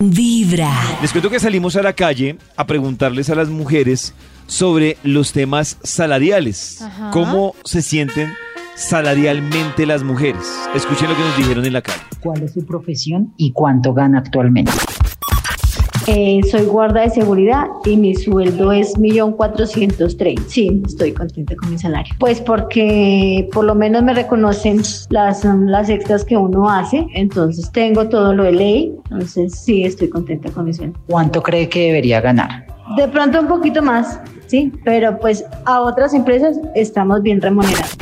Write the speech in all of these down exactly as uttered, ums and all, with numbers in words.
Vibra. Les cuento que salimos a la calle a preguntarles a las mujeres sobre los temas salariales. Ajá. ¿Cómo se sienten salarialmente las mujeres? Escuchen lo que nos dijeron en la calle. ¿Cuál es su profesión y cuánto gana actualmente? Eh, soy guarda de seguridad y mi sueldo es un millón cuatrocientos treinta mil. Sí, estoy contenta con mi salario. Pues porque por lo menos me reconocen las, las extras que uno hace, entonces tengo todo lo de ley, entonces sí, estoy contenta con mi sueldo. ¿Cuánto cree que debería ganar? De pronto un poquito más, sí, pero pues a otras empresas estamos bien remunerados.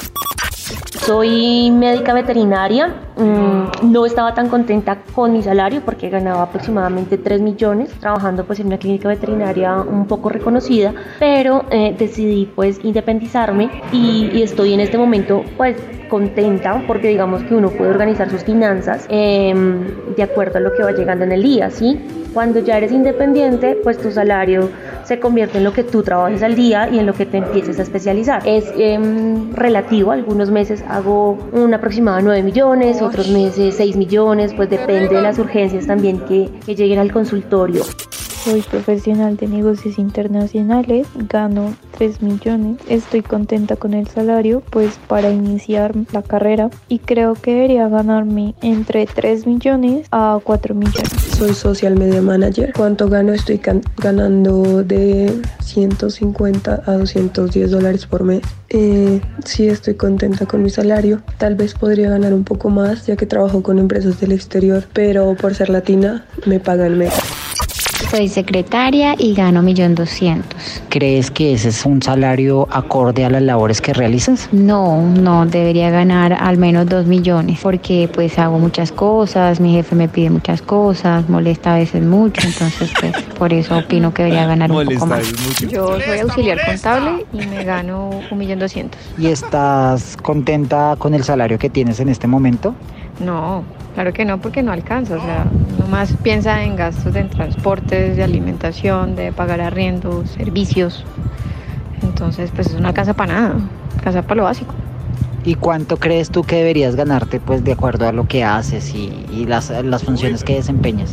Soy médica veterinaria, mm, no estaba tan contenta con mi salario porque ganaba aproximadamente tres millones trabajando pues en una clínica veterinaria un poco reconocida, pero eh, decidí pues independizarme y, y estoy en este momento pues contenta porque digamos que uno puede organizar sus finanzas eh, de acuerdo a lo que va llegando en el día, ¿sí? Cuando ya eres independiente, pues tu salario se convierte en lo que tú trabajes al día y en lo que te empieces a especializar. Es eh, relativo, algunos meses hago un aproximado de nueve millones, otros meses seis millones, pues depende de las urgencias también que, que lleguen al consultorio. Soy profesional de negocios internacionales, gano tres millones, estoy contenta con el salario pues para iniciar la carrera y creo que debería ganarme entre tres millones a cuatro millones. Soy social media manager. ¿Cuánto gano? Estoy can- ganando de ciento cincuenta a doscientos diez dólares por mes. Eh, sí, estoy contenta con mi salario. Tal vez podría ganar un poco más ya que trabajo con empresas del exterior, pero por ser latina me pagan menos. Soy secretaria y gano un millón doscientos mil. ¿Crees que ese es un salario acorde a las labores que realizas? No, no, debería ganar al menos dos millones porque pues hago muchas cosas, mi jefe me pide muchas cosas, molesta a veces mucho, entonces pues por eso opino que debería ganar un Molesta poco más. es mucho. Yo soy auxiliar contable y me gano un millón doscientos. ¿Y estás contenta con el salario que tienes en este momento? No, claro que no, porque no alcanza, o sea, nomás piensa en gastos de transportes, de alimentación, de pagar arriendos, servicios, entonces pues es una casa para nada, casa para lo básico. ¿Y cuánto crees tú que deberías ganarte pues de acuerdo a lo que haces y, y las, las funciones que desempeñas?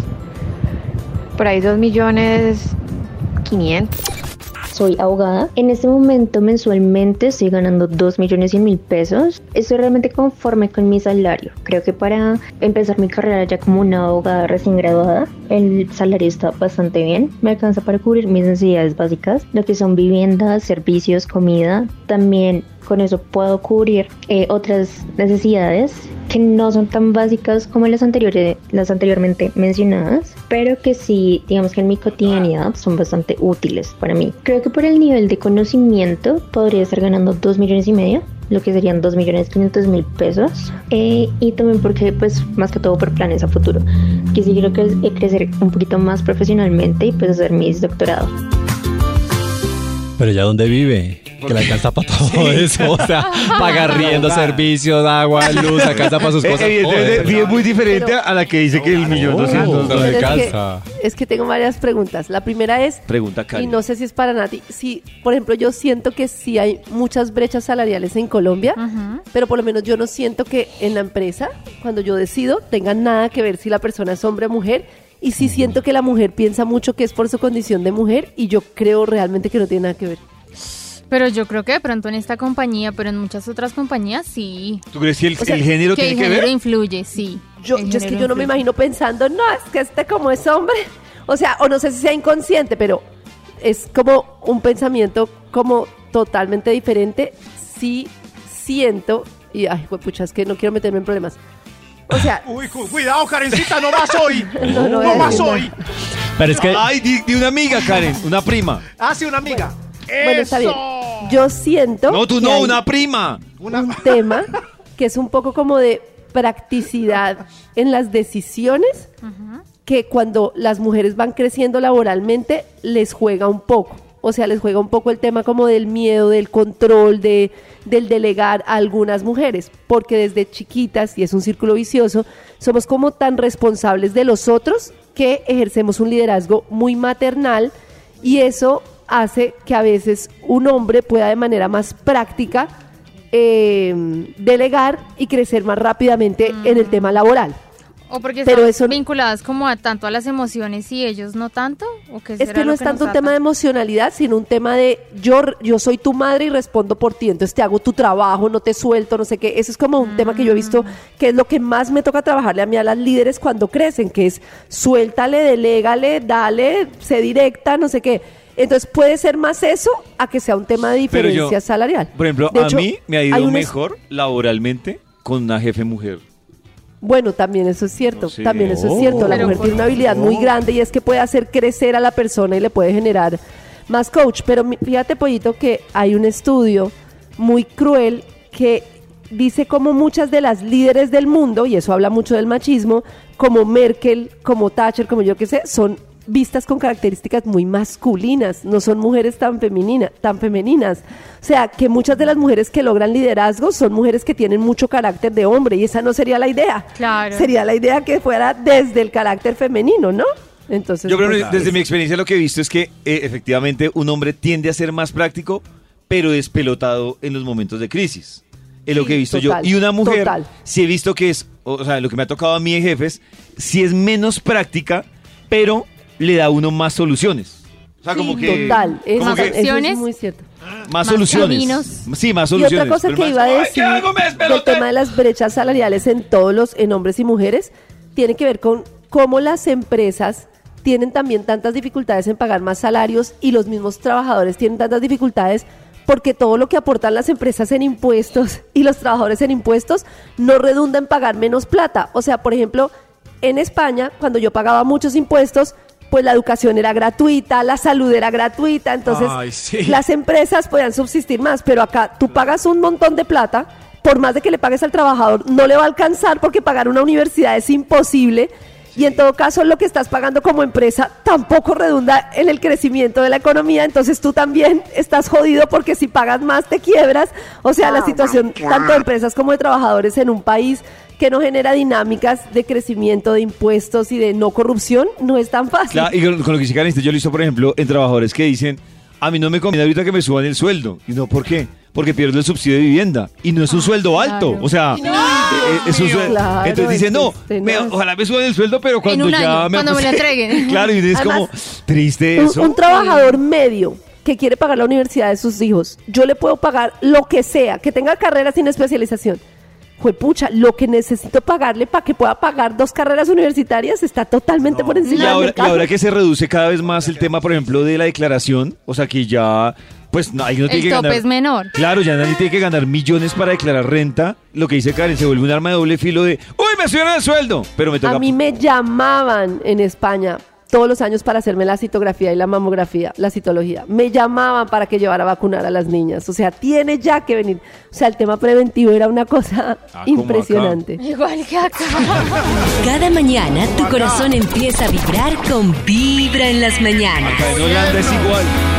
Por ahí dos millones quinientos. Soy abogada. En este momento mensualmente estoy ganando dos millones cien mil pesos. Estoy realmente conforme con mi salario. Creo que para empezar mi carrera ya como una abogada recién graduada, el salario está bastante bien. Me alcanza para cubrir mis necesidades básicas, lo que son viviendas, servicios, comida. También con eso puedo cubrir eh, otras necesidades que no son tan básicas como las anteriores, las anteriormente mencionadas, pero que sí, digamos que en mi cotidianidad son bastante útiles para mí. Creo que por el nivel de conocimiento podría estar ganando dos millones y medio, lo que serían dos millones quinientos mil pesos, eh, y también porque pues más que todo por planes a futuro, que sí quiero cre- crecer un poquito más profesionalmente y pues hacer mis doctorados. Pero ya dónde vive, que le alcanza para todo eso, o sea, paga riendo, servicios, agua, luz, alcanza para sus cosas. Evidentemente, bien muy diferente Pero- a la que dice que el millón doscientos no no le le Pero es que- alcanza. Es que tengo varias preguntas. La primera es, Pregunta y Karen. no sé si es para Nati, si, por ejemplo, yo siento que sí hay muchas brechas salariales en Colombia, Ajá. pero por lo menos yo no siento que en la empresa, cuando yo decido, tenga nada que ver si la persona es hombre o mujer, y sí siento que la mujer piensa mucho que es por su condición de mujer, y yo creo realmente que no tiene nada que ver. Pero yo creo que de pronto en esta compañía, pero en muchas otras compañías sí. ¿Tú crees que el, O sea, el género Que el tiene que género ver? influye, sí. Yo, El yo es que género yo no me influye. imagino pensando, no, es que este como es hombre, o sea, o no sé si sea inconsciente, pero es como un pensamiento como totalmente diferente. Sí siento, y ay, pucha, es que no quiero meterme en problemas. O sea, Uy, cu- cuidado, Karencita, no vas hoy. No, no no voy a vas decir nada. hoy. Pero es que Ay, di, di una amiga, Karen, una prima. Ah, sí, una amiga. bueno, está bien. Yo siento No, tú que no, hay una prima. Una... un tema que es un poco como de practicidad en las decisiones, que cuando las mujeres van creciendo laboralmente les juega un poco. O sea, les juega un poco el tema como del miedo, del control, de, del delegar a algunas mujeres, porque desde chiquitas, y es un círculo vicioso, somos como tan responsables de los otros que ejercemos un liderazgo muy maternal, y eso hace que a veces un hombre pueda de manera más práctica eh, delegar y crecer más rápidamente mm. en el tema laboral. O porque Pero están eso- vinculadas como a tanto a las emociones y ellos no tanto, ¿o qué Es será que no lo es tanto nos un tema ata? de emocionalidad, sino un tema de yo, yo soy tu madre y respondo por ti, entonces te hago tu trabajo, no te suelto, no sé qué. Eso es como un tema que yo he visto que es lo que más me toca trabajarle a mí a las líderes cuando crecen, que es suéltale, delégale, dale, sé directa, no sé qué. Entonces puede ser más eso a que sea un tema de Pero yo, diferencia salarial. Por ejemplo, De a hecho, mí me ha hay ido un es- mejor laboralmente con una jefe mujer. Bueno, también eso es cierto, Sí. también eso Oh. es cierto. La Pero mujer por- tiene una habilidad muy grande y es que puede hacer crecer a la persona y le puede generar más coach. Pero mi- fíjate, Pollito, que hay un estudio muy cruel que dice como muchas de las líderes del mundo, y eso habla mucho del machismo, como Merkel, como Thatcher, como yo que sé, son vistas con características muy masculinas, no son mujeres tan, femenina, tan femeninas. O sea, que muchas de las mujeres que logran liderazgo son mujeres que tienen mucho carácter de hombre y esa no sería la idea. Claro. Sería la idea que fuera desde el carácter femenino, ¿no? Entonces, Yo creo pues, que desde mi experiencia lo que he visto es que eh, efectivamente un hombre tiende a ser más práctico, pero despelotado en los momentos de crisis. Es lo Sí, que he visto total, yo. Y una mujer, total. sí he visto que es, o sea, lo que me ha tocado a mí de jefes, sí es menos práctica, pero le da a uno más soluciones. O sea, sí, como que... total, eso, como que- eso es Opciones. muy cierto. más, más soluciones. caminos. Sí, más Y soluciones. otra cosa pero que más- iba a ¡Ay, decir qué hago, me del despeloté! tema de las brechas salariales en todos los, en hombres y mujeres, tiene que ver con cómo las empresas tienen también tantas dificultades en pagar más salarios y los mismos trabajadores tienen tantas dificultades porque todo lo que aportan las empresas en impuestos y los trabajadores en impuestos no redunda en pagar menos plata. O sea, por ejemplo, en España, cuando yo pagaba muchos impuestos, pues la educación era gratuita, la salud era gratuita, entonces Ay, sí. las empresas podían subsistir más, pero acá tú pagas un montón de plata, por más de que le pagues al trabajador, no le va a alcanzar porque pagar una universidad es imposible. Y en todo caso, lo que estás pagando como empresa tampoco redunda en el crecimiento de la economía, entonces tú también estás jodido porque si pagas más te quiebras. O sea, la situación tanto de empresas como de trabajadores en un país que no genera dinámicas de crecimiento de impuestos y de no corrupción no es tan fácil. Claro, y con, con lo que dice Karen, yo lo hizo, por ejemplo, en trabajadores que dicen, a mí no me conviene ahorita que me suban el sueldo. Y no, ¿por qué? Porque pierdo el subsidio de vivienda. Y no es un sueldo alto. claro. O sea, eh, es un sueldo. Claro, Entonces dicen, es no, que me- tenaz. ojalá me suban el sueldo, pero cuando un ya año, me cuando me lo acosté- entreguen. Claro, y es Además, como triste Un, eso. un trabajador medio que quiere pagar la universidad de sus hijos, yo le puedo pagar lo que sea, que tenga carrera sin especialización. Juepucha, lo que necesito pagarle para que pueda pagar dos carreras universitarias está totalmente por Y encima del ahora, y mercado. ahora que se reduce cada vez más el tema, por ejemplo, de la declaración, o sea que ya, pues no, alguien no tiene El que tope ganar. es menor. Claro, ya nadie tiene que ganar millones para declarar renta. Lo que dice Karen, se vuelve un arma de doble filo de, uy, me subieron el sueldo, pero me toca... A mí me llamaban en España todos los años para hacerme la citografía y la mamografía, la citología. Me llamaban para que llevara a vacunar a las niñas. O sea, tiene ya que venir. O sea, el tema preventivo era una cosa Ah, como impresionante. Igual que acá. Cada mañana tu corazón empieza a vibrar con Vibra en las mañanas. Acá en Holanda es igual.